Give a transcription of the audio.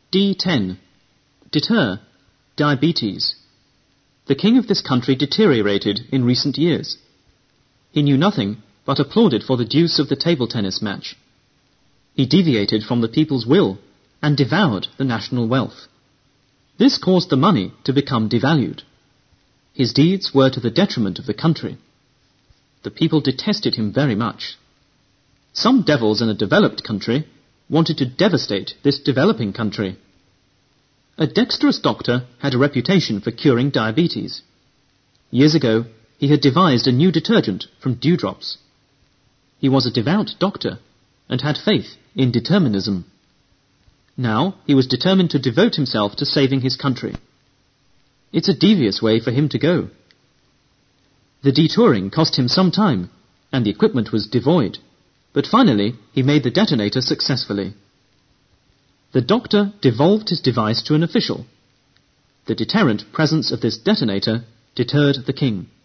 D10. Deter. Diabetes. The king of this country deteriorated in recent years. He knew nothing but applauded for the deuce of the table tennis match. He deviated from the people's will and devoured the national wealth. This caused the money to become devalued. His deeds were to the detriment of the country. The people detested him very much. Some devils in a developed country wanted to devastate this developing country. A dexterous doctor had a reputation for curing diabetes. Years ago, he had devised a new detergent from dewdrops. He was a devout doctor and had faith in determinism. Now he was determined to devote himself to saving his country. It's a devious way for him to go. The detouring cost him some time, and the equipment was devoid, but finally he made the detonator successfully. The doctor devolved his device to an official. The deterrent presence of this detonator deterred the king.